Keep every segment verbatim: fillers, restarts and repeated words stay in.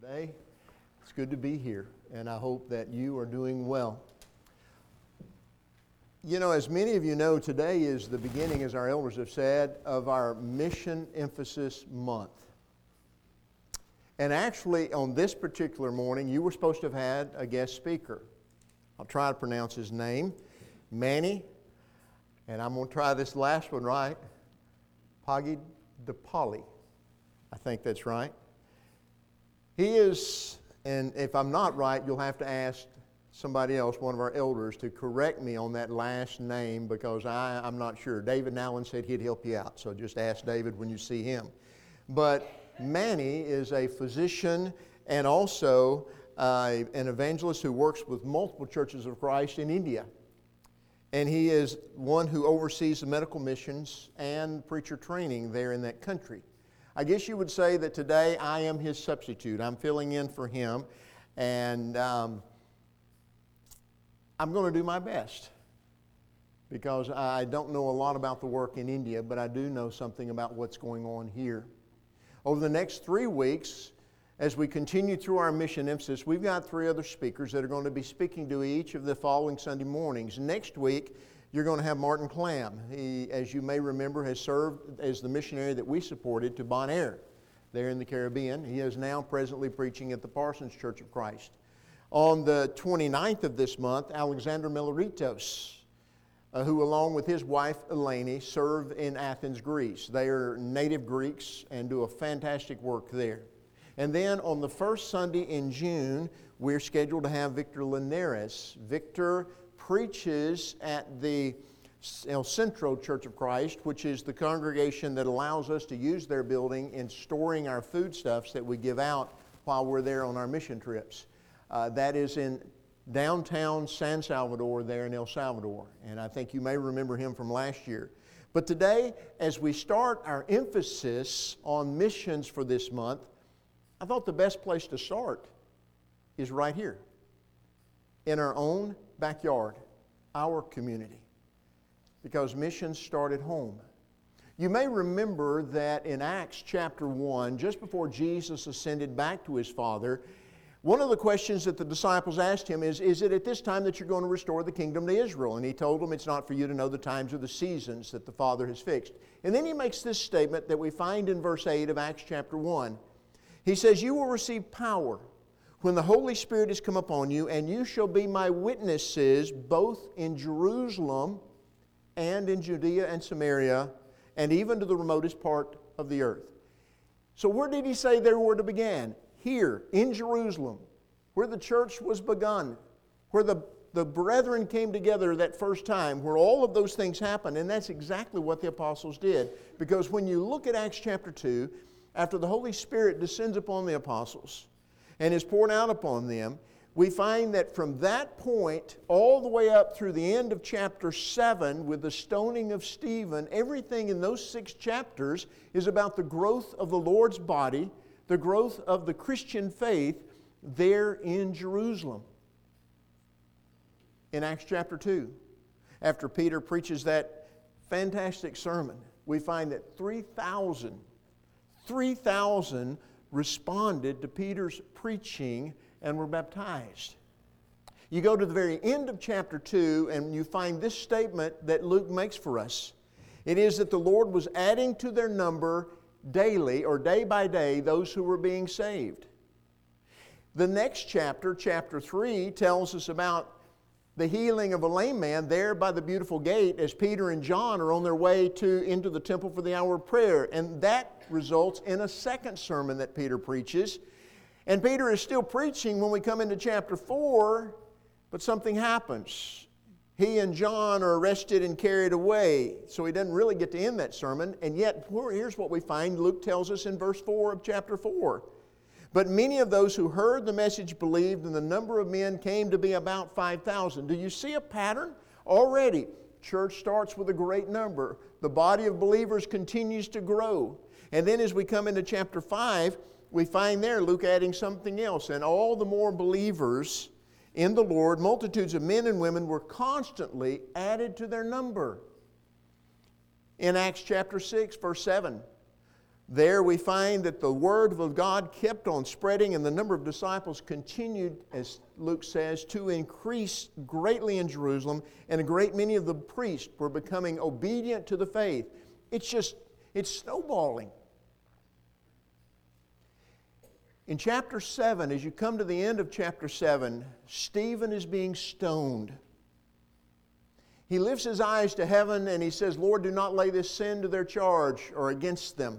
Today, it's good to be here, and I hope that you are doing well. You know, as many of you know, today is the beginning, as our elders have said, of our Mission Emphasis Month. And actually, on this particular morning, you were supposed to have had a guest speaker. I'll try to pronounce his name, Manny, and I'm going to try this last one right, Pagidipalli. I think that's right. He is, and if I'm not right, you'll have to ask somebody else, one of our elders, to correct me on that last name because I, I'm not sure. David Nowlin said he'd help you out, so just ask David when you see him. But Manny is a physician and also uh, an evangelist who works with multiple churches of Christ in India. And he is one who oversees the medical missions and preacher training there in that country. I guess you would say that today I am his substitute. I'm filling in for him, and um, I'm going to do my best because I don't know a lot about the work in India, but I do know something about what's going on here. Over the next three weeks, as we continue through our mission emphasis, we've got three other speakers that are going to be speaking to each of the following Sunday mornings. Next week, you're going to have Martin Clam. He, as you may remember, has served as the missionary that we supported to Bonaire there in the Caribbean. He is now presently preaching at the Parsons Church of Christ. On the twenty-ninth of this month, Alexander Meloritos, uh, who along with his wife Eleni serve in Athens, Greece. They are native Greeks and do a fantastic work there. And then on the first Sunday in June, we're scheduled to have Victor Linares. Victor preaches at the El Centro Church of Christ, which is the congregation that allows us to use their building in storing our foodstuffs that we give out while we're there on our mission trips. Uh, that is in downtown San Salvador there in El Salvador. And I think you may remember him from last year. But today, as we start our emphasis on missions for this month, I thought the best place to start is right here in our own backyard, our community, because missions start at home. You may remember that in Acts chapter one, just before Jesus ascended back to his Father, one of the questions that the disciples asked him is, is it at this time that you're going to restore the kingdom to Israel? And he told them it's not for you to know the times or the seasons that the Father has fixed. And then he makes this statement that we find in verse eight of Acts chapter one. He says, you will receive power when the Holy Spirit has come upon you, and you shall be my witnesses both in Jerusalem and in Judea and Samaria, and even to the remotest part of the earth. So where did he say they were to begin? Here, in Jerusalem, where the church was begun, where the, the brethren came together that first time, where all of those things happened, and that's exactly what the apostles did. Because when you look at Acts chapter two, after the Holy Spirit descends upon the apostles, and is poured out upon them, we find that from that point all the way up through the end of chapter seven with the stoning of Stephen, everything in those six chapters is about the growth of the Lord's body, the growth of the Christian faith there in Jerusalem. In Acts chapter two, after Peter preaches that fantastic sermon, we find that three thousand, three thousand responded to Peter's preaching and were baptized. You go to the very end of chapter two and you find this statement that Luke makes for us. It is that the Lord was adding to their number daily or day by day those who were being saved. The next chapter, chapter three, tells us about the healing of a lame man there by the beautiful gate as Peter and John are on their way to into the temple for the hour of prayer. And that results in a second sermon that Peter preaches. And Peter is still preaching when we come into chapter four, but something happens. He and John are arrested and carried away, so he doesn't really get to end that sermon. And yet, here's what we find Luke tells us in verse four of chapter four. But many of those who heard the message believed, and the number of men came to be about five thousand. Do you see a pattern? Already, church starts with a great number. The body of believers continues to grow. And then as we come into chapter five, we find there Luke adding something else. And all the more believers in the Lord, multitudes of men and women were constantly added to their number. In Acts chapter six, verse seven, There we find that the word of God kept on spreading, and the number of disciples continued, as Luke says, to increase greatly in Jerusalem, and a great many of the priests were becoming obedient to the faith. It's just, it's snowballing. In chapter seven, as you come to the end of chapter seven, Stephen is being stoned. He lifts his eyes to heaven and he says, Lord, do not lay this sin to their charge or against them.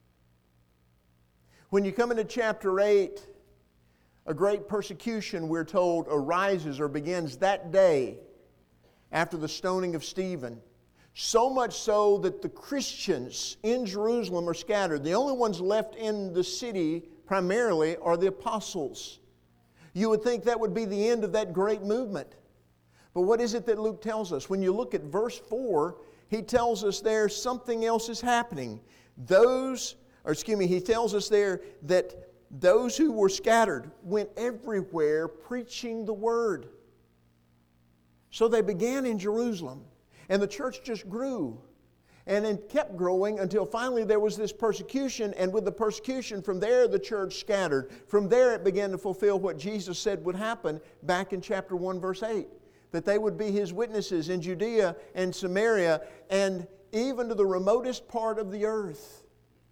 When you come into chapter eight, a great persecution, we're told, arises or begins that day after the stoning of Stephen. So much so that the Christians in Jerusalem are scattered. The only ones left in the city primarily are the apostles. You would think that would be the end of that great movement. But what is it that Luke tells us? When you look at verse four, he tells us there something else is happening. Those, or excuse me, he tells us there that those who were scattered went everywhere preaching the word. So they began in Jerusalem, and the church just grew. And it kept growing until finally there was this persecution, and with the persecution, from there the church scattered. From there it began to fulfill what Jesus said would happen back in chapter one, verse eight. That they would be His witnesses in Judea and Samaria and even to the remotest part of the earth.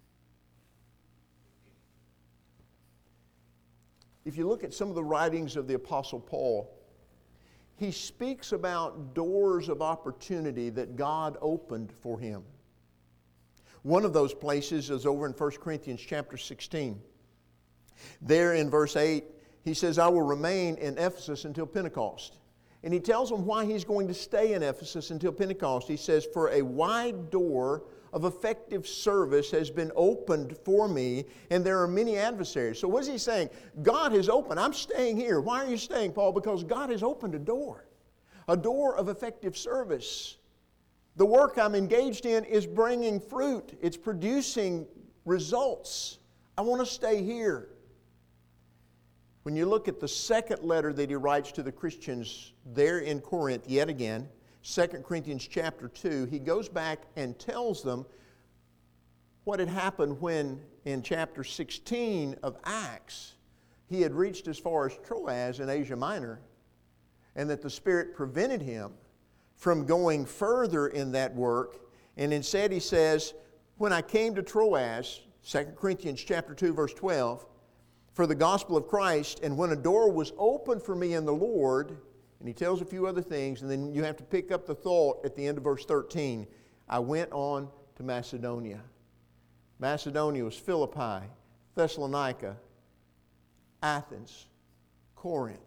If you look at some of the writings of the Apostle Paul, he speaks about doors of opportunity that God opened for him. One of those places is over in First Corinthians chapter sixteen. There in verse eight, he says, I will remain in Ephesus until Pentecost. And he tells them why he's going to stay in Ephesus until Pentecost. He says, for a wide door of effective service has been opened for me, and there are many adversaries. So what is he saying? God has opened. I'm staying here. Why are you staying, Paul? Because God has opened a door. A door of effective service. The work I'm engaged in is bringing fruit. It's producing results. I want to stay here. When you look at the second letter that he writes to the Christians there in Corinth, yet again, Second Corinthians chapter two, he goes back and tells them what had happened when in chapter sixteen of Acts, he had reached as far as Troas in Asia Minor, and that the Spirit prevented him from going further in that work. And instead he says, when I came to Troas, Second Corinthians chapter two, verse twelve, for the gospel of Christ, and when a door was opened for me in the Lord, and he tells a few other things, and then you have to pick up the thought at the end of verse thirteen. I went on to Macedonia. Macedonia was Philippi, Thessalonica, Athens, Corinth.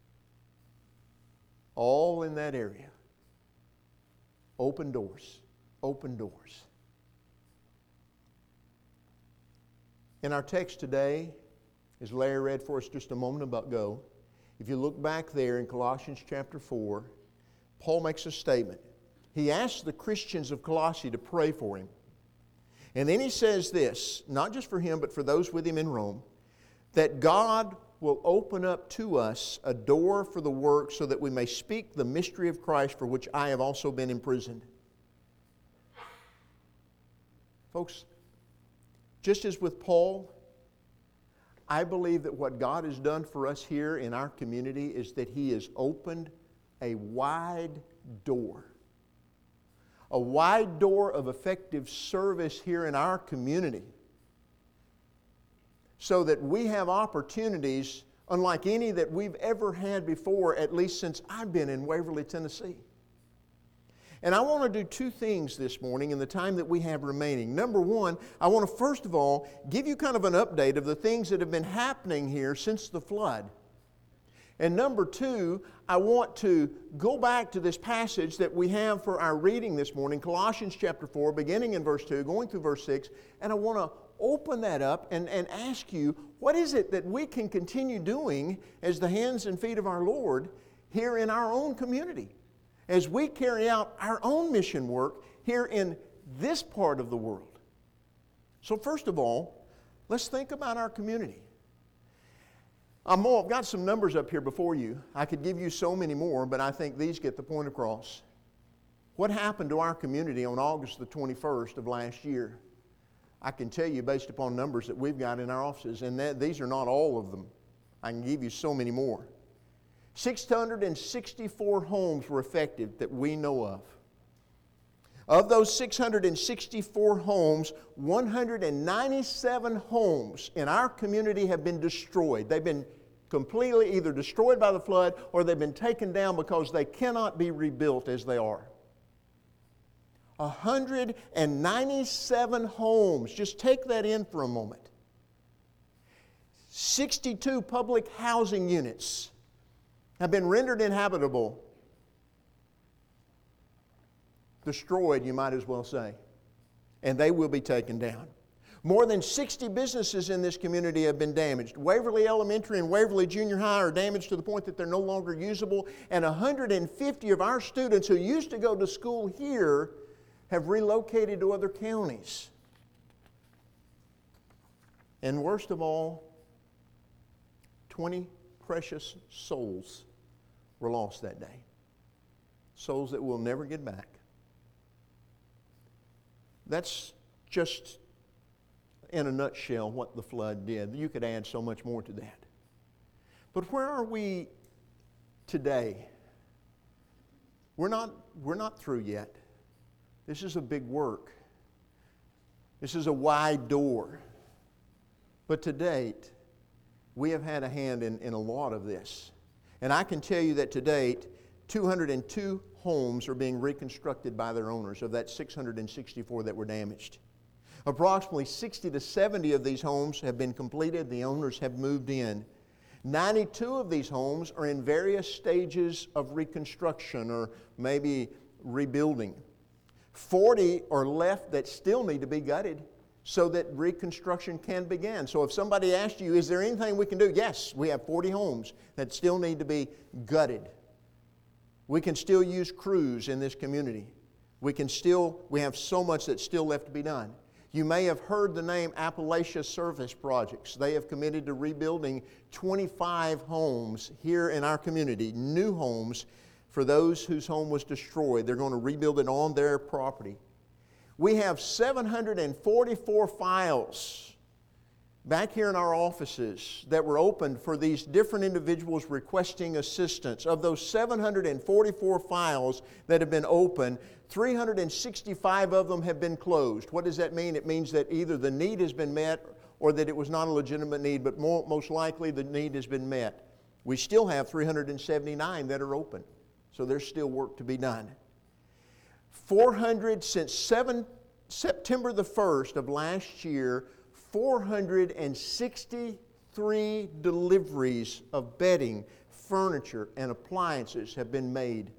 All in that area. Open doors. Open doors. In our text today, as Larry read for us just a moment ago, if you look back there in Colossians chapter four, Paul makes a statement. He asks the Christians of Colossae to pray for him. And then he says this, not just for him, but for those with him in Rome, that God will open up to us a door for the work so that we may speak the mystery of Christ, for which I have also been imprisoned. Folks, just as with Paul, I believe that what God has done for us here in our community is that He has opened a wide door. A wide door of effective service here in our community, so that we have opportunities unlike any that we've ever had before, at least since I've been in Waverly, Tennessee. And I want to do two things this morning in the time that we have remaining. Number one, I want to first of all give you kind of an update of the things that have been happening here since the flood. And number two, I want to go back to this passage that we have for our reading this morning, Colossians chapter four, beginning in verse two, going through verse six, and I want to open that up and, and ask you, what is it that we can continue doing as the hands and feet of our Lord here in our own community, as we carry out our own mission work here in this part of the world? So first of all, let's think about our community. I'm all, I've got some numbers up here before you. I could give you so many more, but I think these get the point across. What happened to our community on August the twenty-first of last year? I can tell you based upon numbers that we've got in our offices, and that, these are not all of them. I can give you so many more. six hundred sixty-four homes were affected that we know of. Of those six hundred sixty-four homes, one hundred ninety-seven homes in our community have been destroyed. They've been completely either destroyed by the flood or they've been taken down because they cannot be rebuilt as they are. one hundred ninety-seven homes. Just take that in for a moment. sixty-two public housing units have been rendered inhabitable. Destroyed, you might as well say. And they will be taken down. More than sixty businesses in this community have been damaged. Waverly Elementary and Waverly Junior High are damaged to the point that they're no longer usable. And one hundred fifty of our students who used to go to school here have relocated to other counties. And worst of all, twenty precious souls were lost that day. Souls that we'll never get back. That's just, in a nutshell, what the flood did. You could add so much more to that. But where are we today? We're not, we're not through yet. This is a big work. This is a wide door. But to date, we have had a hand in, in a lot of this. And I can tell you that to date, two hundred two homes are being reconstructed by their owners of that six hundred sixty-four that were damaged. Approximately sixty to seventy of these homes have been completed. The owners have moved in. ninety-two of these homes are in various stages of reconstruction or maybe rebuilding. forty are left that still need to be gutted so that reconstruction can begin. So if somebody asked you, is there anything we can do? Yes, we have forty homes that still need to be gutted. We can still use crews in this community. We can still, we have so much that's still left to be done. You may have heard the name Appalachia Service Projects. They have committed to rebuilding twenty-five homes here in our community, new homes for those whose home was destroyed. They're going to rebuild it on their property. We have seven hundred forty-four files back here in our offices that were opened for these different individuals requesting assistance. Of those seven hundred forty-four files that have been opened, three hundred sixty-five of them have been closed. What does that mean? It means that either the need has been met or that it was not a legitimate need, but more, most likely the need has been met. We still have three hundred seventy-nine that are open, so there's still work to be done. four hundred since seven, September the first of last year, four hundred sixty-three deliveries of bedding, furniture, and appliances have been made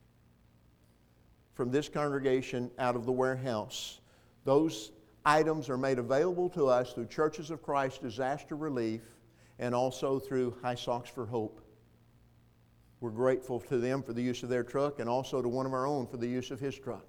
from this congregation out of the warehouse. Those items are made available to us through Churches of Christ Disaster Relief and also through High Socks for Hope. We're grateful to them for the use of their truck and also to one of our own for the use of his truck.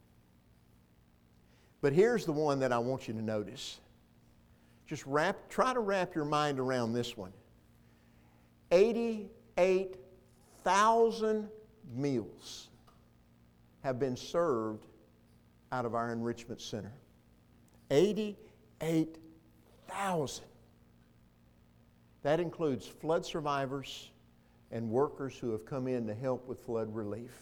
But here's the one that I want you to notice. Just wrap, try to wrap your mind around this one. eighty-eight thousand meals have been served out of our enrichment center. eighty-eight thousand. That includes flood survivors and workers who have come in to help with flood relief.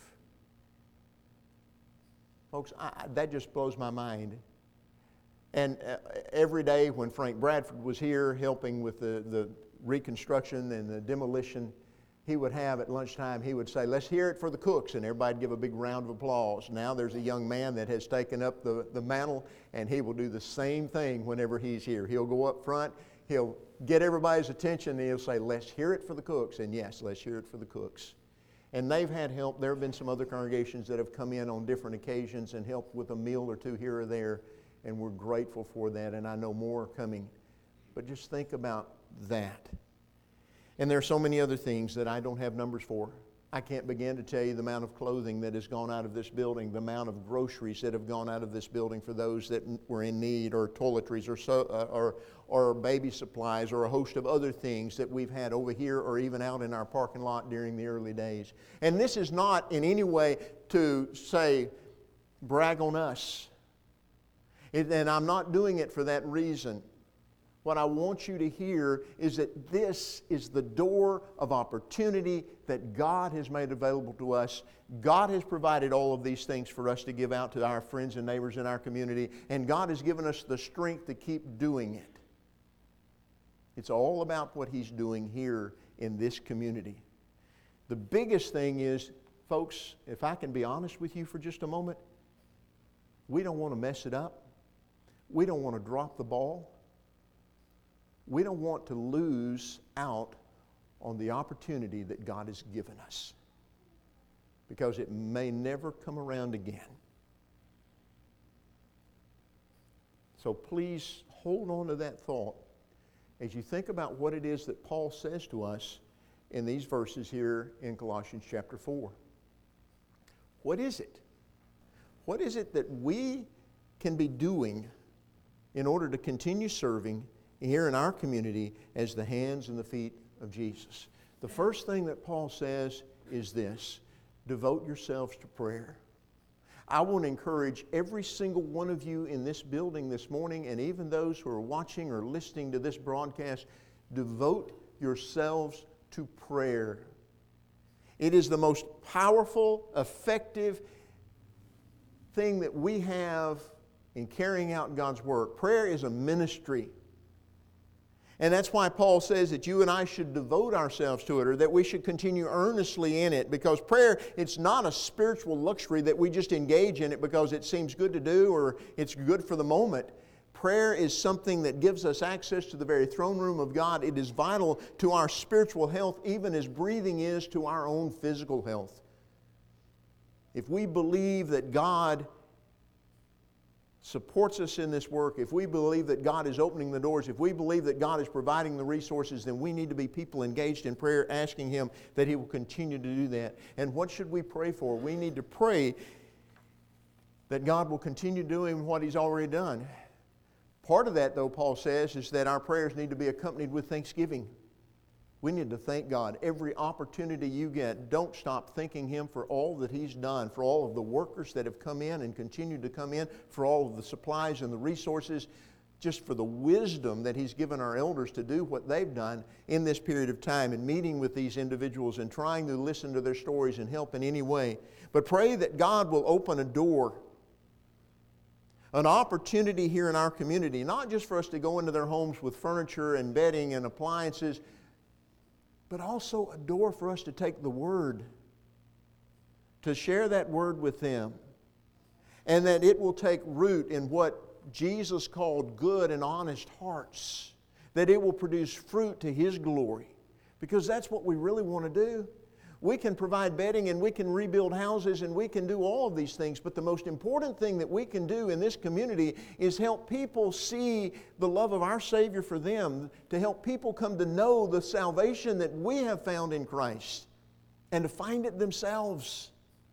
Folks, I, that just blows my mind. And uh, every day when Frank Bradford was here helping with the, the reconstruction and the demolition, he would have at lunchtime, he would say, let's hear it for the cooks, and everybody'd give a big round of applause. Now there's a young man that has taken up the, the mantle, and he will do the same thing whenever he's here. He'll go up front, he'll get everybody's attention, and he'll say, let's hear it for the cooks. And yes, let's hear it for the cooks. And they've had help. There have been some other congregations that have come in on different occasions and helped with a meal or two here or there, and we're grateful for that, and I know more are coming. But just think about that. And there are so many other things that I don't have numbers for. I can't begin to tell you the amount of clothing that has gone out of this building, the amount of groceries that have gone out of this building for those that were in need, or toiletries, or, so, uh, or, or baby supplies, or a host of other things that we've had over here or even out in our parking lot during the early days. And this is not in any way to say, brag on us. It, and I'm not doing it for that reason. What I want you to hear is that this is the door of opportunity that God has made available to us. God has provided all of these things for us to give out to our friends and neighbors in our community, and God has given us the strength to keep doing it. It's all about what He's doing here in this community. The biggest thing is, folks, if I can be honest with you for just a moment, we don't want to mess it up. We don't want to drop the ball. We don't want to lose out on the opportunity that God has given us, because it may never come around again. So please hold on to that thought as you think about what it is that Paul says to us in these verses here in Colossians chapter four. What is it? What is it that we can be doing in order to continue serving here in our community as the hands and the feet of Jesus? The first thing that Paul says is this: devote yourselves to prayer. I want to encourage every single one of you in this building this morning, and even those who are watching or listening to this broadcast, devote yourselves to prayer. It is the most powerful, effective thing that we have in carrying out God's work. Prayer is a ministry. And that's why Paul says that you and I should devote ourselves to it, or that we should continue earnestly in it, because prayer, it's not a spiritual luxury that we just engage in it because it seems good to do or it's good for the moment. Prayer is something that gives us access to the very throne room of God. It is vital to our spiritual health, even as breathing is to our own physical health. If we believe that God supports us in this work, if we believe that God is opening the doors, if we believe that God is providing the resources, then we need to be people engaged in prayer, asking Him that He will continue to do that. And what should we pray for? We need to pray that God will continue doing what He's already done. Part of that, though, Paul says, is that our prayers need to be accompanied with thanksgiving. We need to thank God. Every opportunity you get, don't stop thanking Him for all that He's done, for all of the workers that have come in and continue to come in, for all of the supplies and the resources, just for the wisdom that He's given our elders to do what they've done in this period of time, and meeting with these individuals and trying to listen to their stories and help in any way. But pray that God will open a door, an opportunity here in our community, not just for us to go into their homes with furniture and bedding and appliances, but also a door for us to take the Word, to share that Word with them, and that it will take root in what Jesus called good and honest hearts, that it will produce fruit to His glory, because that's what we really want to do. We can provide bedding and we can rebuild houses and we can do all of these things, but the most important thing that we can do in this community is help people see the love of our Savior for them, to help people come to know the salvation that we have found in Christ and to find it themselves.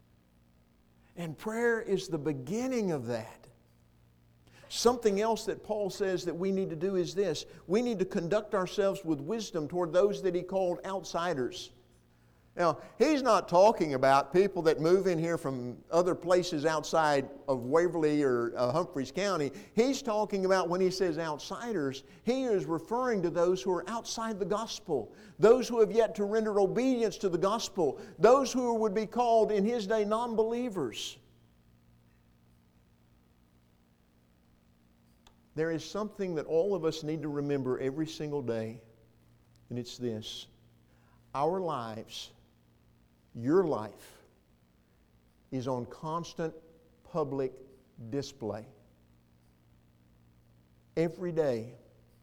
And prayer is the beginning of that. Something else that Paul says that we need to do is this: we need to conduct ourselves with wisdom toward those that he called outsiders. Now, he's not talking about people that move in here from other places outside of Waverly or uh, Humphreys County. He's talking about, when he says outsiders, he is referring to those who are outside the gospel, those who have yet to render obedience to the gospel, those who would be called in his day non-believers. There is something that all of us need to remember every single day, and it's this: our lives, your life, is on constant public display. Every day.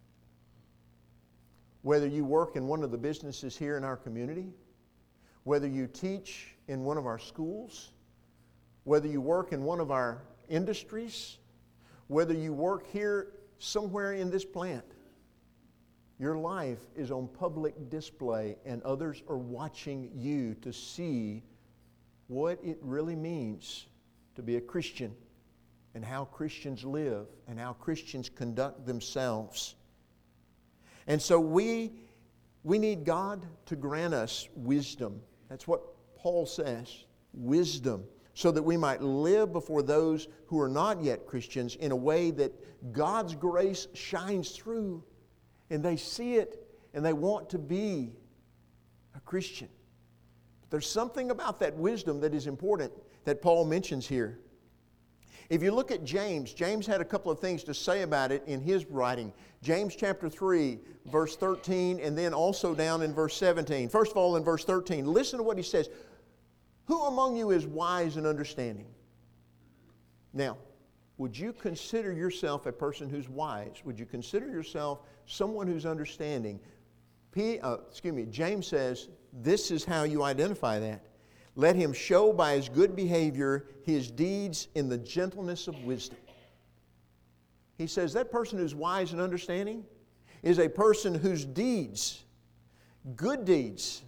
Whether you work in one of the businesses here in our community, whether you teach in one of our schools, whether you work in one of our industries, whether you work here somewhere in this plant, your life is on public display, and others are watching you to see what it really means to be a Christian, and how Christians live, and how Christians conduct themselves. And so we, we need God to grant us wisdom. That's what Paul says, wisdom, so that we might live before those who are not yet Christians in a way that God's grace shines through, and they see it and they want to be a Christian. But there's something about that wisdom that is important that Paul mentions here. If you look at James, James had a couple of things to say about it in his writing. James chapter three, verse thirteen, and then also down in verse seventeen. First of all, in verse thirteen, listen to what he says. Who among you is wise and understanding? Now, would you consider yourself a person who's wise? Would you consider yourself someone who's understanding? P, uh, excuse me, James says, this is how you identify that. Let him show by his good behavior his deeds in the gentleness of wisdom. He says that person who's wise and understanding is a person whose deeds, good deeds,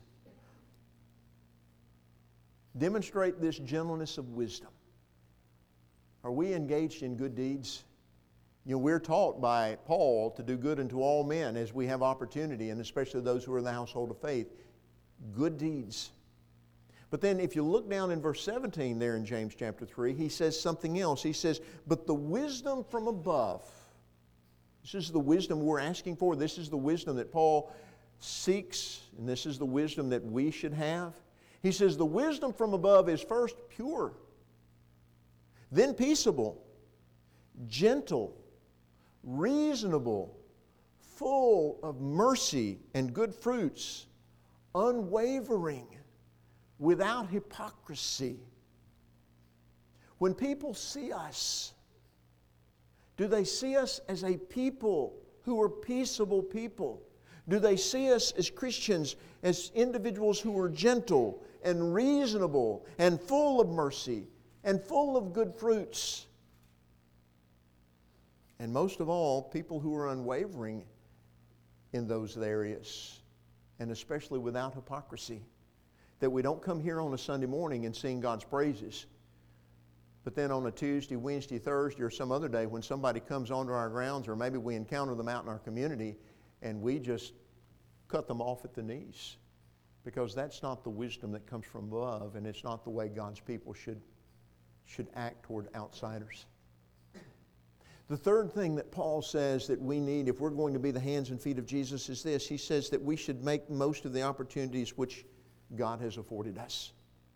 demonstrate this gentleness of wisdom. Are we engaged in good deeds? You know, we're taught by Paul to do good unto all men as we have opportunity, and especially those who are in the household of faith. Good deeds. But then if you look down in verse seventeen there in James chapter three, he says something else. He says, but the wisdom from above. This is the wisdom we're asking for. This is the wisdom that Paul seeks, and this is the wisdom that we should have. He says the wisdom from above is first pure, then peaceable, gentle, reasonable, full of mercy and good fruits, unwavering, without hypocrisy. When people see us, do they see us as a people who are peaceable people? Do they see us as Christians, as individuals who are gentle and reasonable and full of mercy and full of good fruits? And most of all, people who are unwavering in those areas, and especially without hypocrisy. That we don't come here on a Sunday morning and sing God's praises, but then on a Tuesday, Wednesday, Thursday, or some other day when somebody comes onto our grounds, or maybe we encounter them out in our community, and we just cut them off at the knees. Because that's not the wisdom that comes from above, and it's not the way God's people should, should act toward outsiders. The third thing that Paul says that we need if we're going to be the hands and feet of Jesus is this. He says that we should make most of the opportunities which God has afforded us.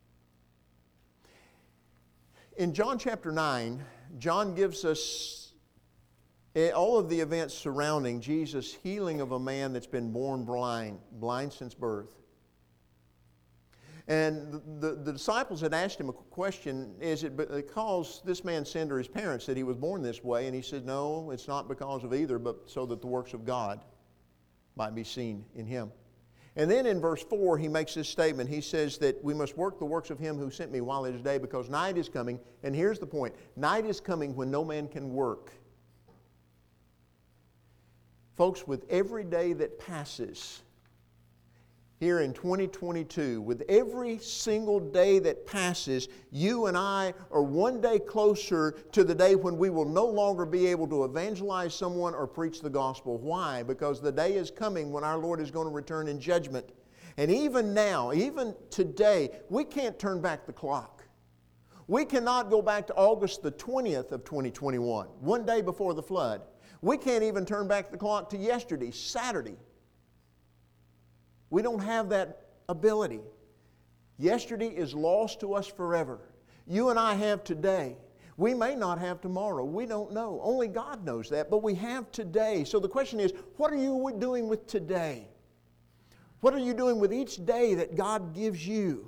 In John chapter nine, John gives us all of the events surrounding Jesus' healing of a man that's been born blind, blind since birth. And the, the disciples had asked him a question, is it because this man sinned or his parents that he was born this way? And he said, no, it's not because of either, but so that the works of God might be seen in him. And then in verse four, he makes this statement. He says that we must work the works of him who sent me while it is day, because night is coming. And here's the point. Night is coming when no man can work. Folks, with every day that passes here in twenty twenty-two, with every single day that passes, you and I are one day closer to the day when we will no longer be able to evangelize someone or preach the gospel. Why? Because the day is coming when our Lord is going to return in judgment. And even now, even today, we can't turn back the clock. We cannot go back to August the twentieth of twenty twenty-one, one day before the flood. We can't even turn back the clock to yesterday, Saturday. We don't have that ability. Yesterday is lost to us forever. You and I have today. We may not have tomorrow. We don't know. Only God knows that, but we have today. So the question is, what are you doing with today? What are you doing with each day that God gives you?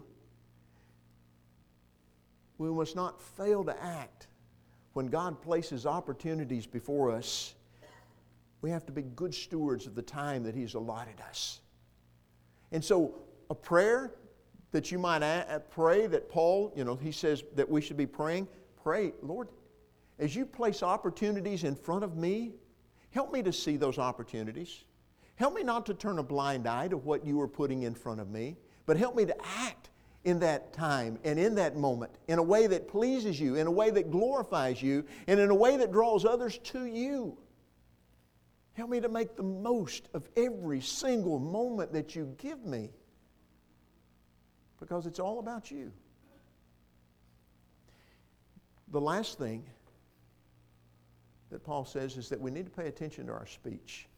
We must not fail to act when God places opportunities before us. We have to be good stewards of the time that He's allotted us. And so a prayer that you might a- pray that Paul, you know, he says that we should be praying, pray, Lord, as you place opportunities in front of me, help me to see those opportunities. Help me not to turn a blind eye to what you are putting in front of me, but help me to act in that time and in that moment in a way that pleases you, in a way that glorifies you, and in a way that draws others to you. Help me to make the most of every single moment that you give me, because it's all about you. The last thing that Paul says is that we need to pay attention to our speech.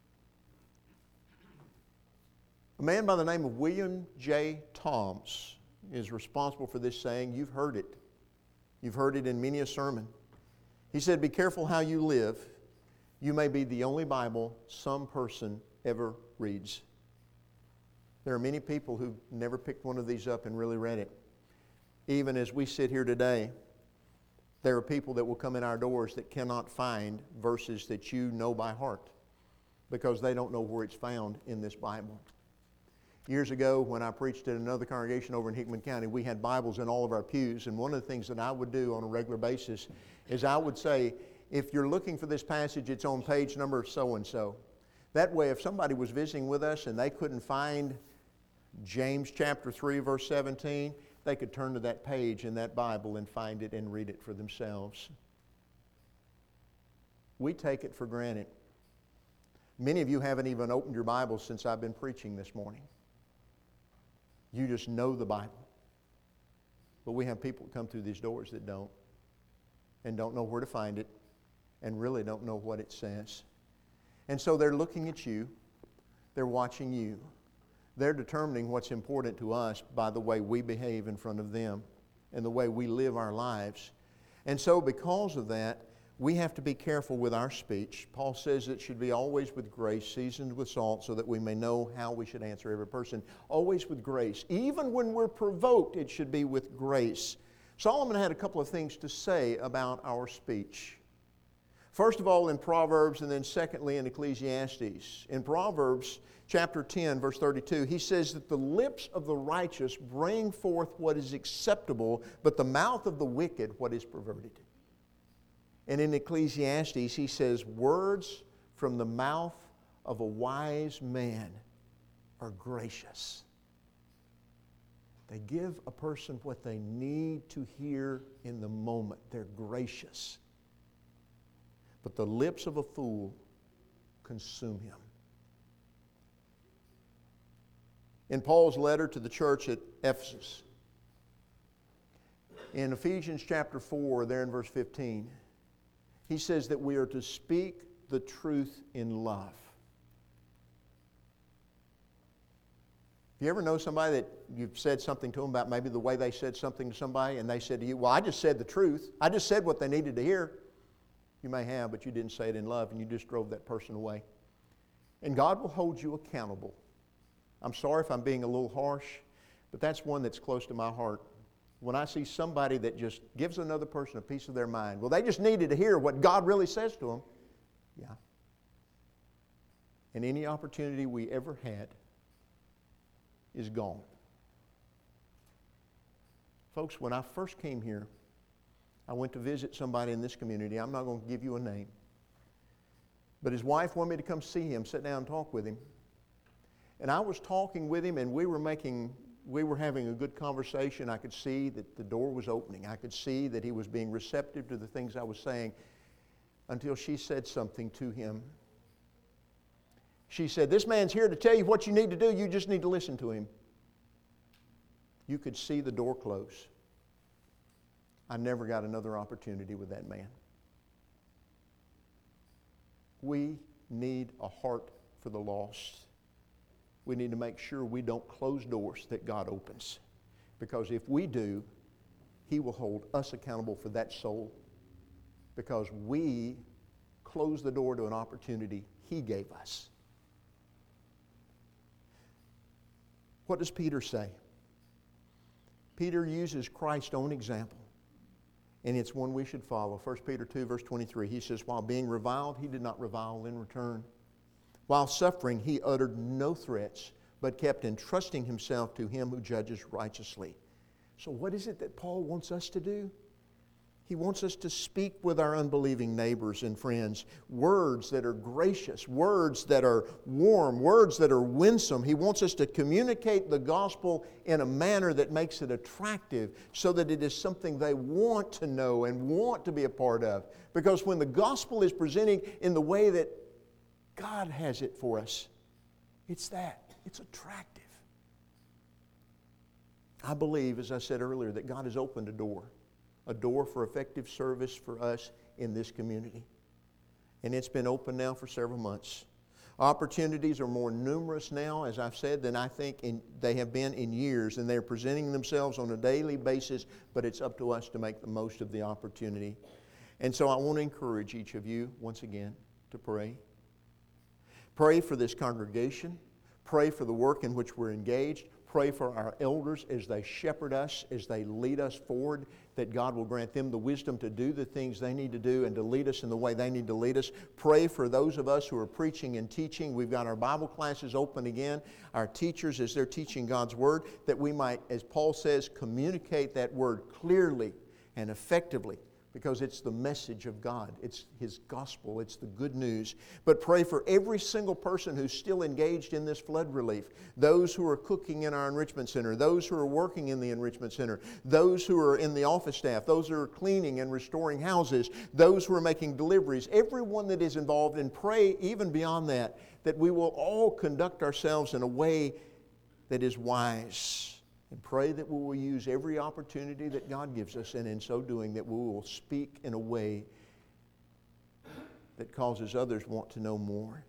A man by the name of William J. Toms is responsible for this saying. You've heard it. You've heard it in many a sermon. He said, "Be careful how you live. You may be the only Bible some person ever reads." There are many people who've never picked one of these up and really read it. Even as we sit here today, there are people that will come in our doors that cannot find verses that you know by heart because they don't know where it's found in this Bible. Years ago, when I preached at another congregation over in Hickman County, we had Bibles in all of our pews, and one of the things that I would do on a regular basis is I would say, if you're looking for this passage, it's on page number so-and-so. That way, if somebody was visiting with us and they couldn't find James chapter three, verse seventeen, they could turn to that page in that Bible and find it and read it for themselves. We take it for granted. Many of you haven't even opened your Bible since I've been preaching this morning. You just know the Bible. But we have people come through these doors that don't, and don't know where to find it, and really don't know what it says. And so they're looking at you, they're watching you, they're determining what's important to us by the way we behave in front of them and the way we live our lives. And so because of that, we have to be careful with our speech. Paul says it should be always with grace, seasoned with salt, so that we may know how we should answer every person. Always with grace. Even when we're provoked, it should be with grace. Solomon had a couple of things to say about our speech. First of all in Proverbs, and then secondly in Ecclesiastes. In Proverbs chapter ten, verse thirty-two, he says that the lips of the righteous bring forth what is acceptable, but the mouth of the wicked what is perverted. And in Ecclesiastes, he says, words from the mouth of a wise man are gracious. They give a person what they need to hear in the moment. They're gracious. But the lips of a fool consume him. In Paul's letter to the church at Ephesus, in Ephesians chapter four, there in verse fifteen, he says that we are to speak the truth in love. Do you ever know somebody that you've said something to them about maybe the way they said something to somebody, and they said to you, well, I just said the truth. I just said what they needed to hear. You may have, but you didn't say it in love, and you just drove that person away. And God will hold you accountable. I'm sorry if I'm being a little harsh, but that's one that's close to my heart. When I see somebody that just gives another person a piece of their mind, well, they just needed to hear what God really says to them. Yeah. And any opportunity we ever had is gone. Folks, when I first came here, I went to visit somebody in this community. I'm not going to give you a name. But his wife wanted me to come see him, sit down and talk with him. And I was talking with him, and we were making, we were having a good conversation. I could see that the door was opening. I could see that he was being receptive to the things I was saying, until she said something to him. She said, this man's here to tell you what you need to do. You just need to listen to him. You could see the door close. I never got another opportunity with that man. We need a heart for the lost. We need to make sure we don't close doors that God opens. Because if we do, He will hold us accountable for that soul. Because we closed the door to an opportunity He gave us. What does Peter say? Peter uses Christ's own example. And it's one we should follow. First Peter two, verse twenty-three, he says, while being reviled, he did not revile in return. While suffering, he uttered no threats, but kept entrusting himself to him who judges righteously. So what is it that Paul wants us to do? He wants us to speak with our unbelieving neighbors and friends words that are gracious, words that are warm, words that are winsome. He wants us to communicate the gospel in a manner that makes it attractive so that it is something they want to know and want to be a part of. Because when the gospel is presenting in the way that God has it for us, it's that. It's attractive. I believe, as I said earlier, that God has opened a door a door for effective service for us in this community. And it's been open now for several months. Opportunities are more numerous now, as I've said, than I think in, they have been in years, and they're presenting themselves on a daily basis, but it's up to us to make the most of the opportunity. And so I want to encourage each of you, once again, to pray. Pray for this congregation. Pray for the work in which we're engaged. Pray for our elders as they shepherd us, as they lead us forward, that God will grant them the wisdom to do the things they need to do and to lead us in the way they need to lead us. Pray for those of us who are preaching and teaching. We've got our Bible classes open again. Our teachers, as they're teaching God's Word, that we might, as Paul says, communicate that Word clearly and effectively, because it's the message of God. It's His gospel. It's the good news. But pray for every single person who's still engaged in this flood relief. Those who are cooking in our enrichment center. Those who are working in the enrichment center. Those who are in the office staff. Those who are cleaning and restoring houses. Those who are making deliveries. Everyone that is involved. And pray even beyond that, that we will all conduct ourselves in a way that is wise. And pray that we will use every opportunity that God gives us, and in so doing that we will speak in a way that causes others want to know more.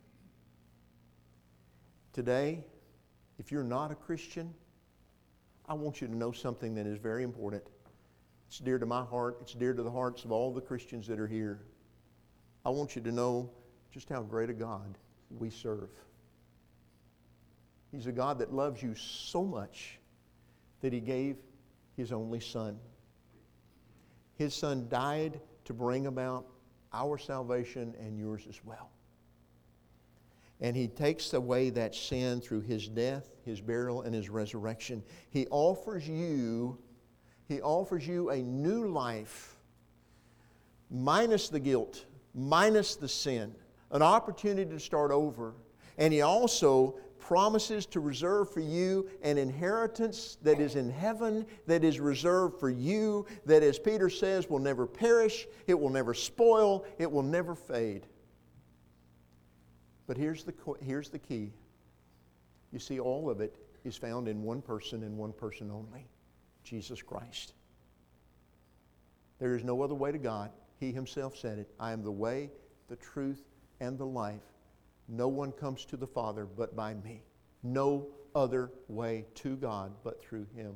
Today, if you're not a Christian, I want you to know something that is very important. It's dear to my heart. It's dear to the hearts of all the Christians that are here. I want you to know just how great a God we serve. He's a God that loves you so much that He gave His only Son. His Son died to bring about our salvation and yours as well. And He takes away that sin through His death, His burial, and His resurrection. He offers you, He offers you a new life, minus the guilt, minus the sin, an opportunity to start over. And He also promises to reserve for you an inheritance that is in heaven, that is reserved for you, that, as Peter says, will never perish, it will never spoil, it will never fade. But here's the, here's the key. You see, all of it is found in one person and one person only, Jesus Christ. There is no other way to God. He Himself said it. I am the way, the truth, and the life. No one comes to the Father but by me. No other way to God but through Him.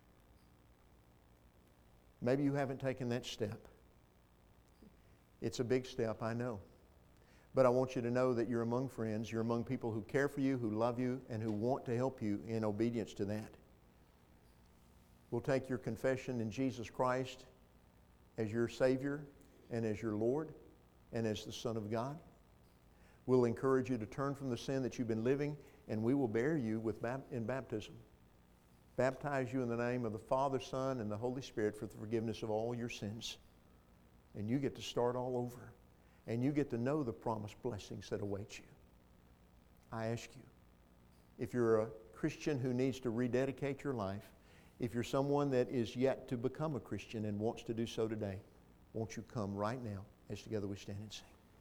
Maybe you haven't taken that step. It's a big step, I know. But I want you to know that you're among friends. You're among people who care for you, who love you, and who want to help you in obedience to that. We'll take your confession in Jesus Christ as your Savior and as your Lord and as the Son of God. We'll encourage you to turn from the sin that you've been living, and we will bear you with in baptism. Baptize you in the name of the Father, Son, and the Holy Spirit for the forgiveness of all your sins. And you get to start all over. And you get to know the promised blessings that await you. I ask you, if you're a Christian who needs to rededicate your life, if you're someone that is yet to become a Christian and wants to do so today, won't you come right now as together we stand and sing.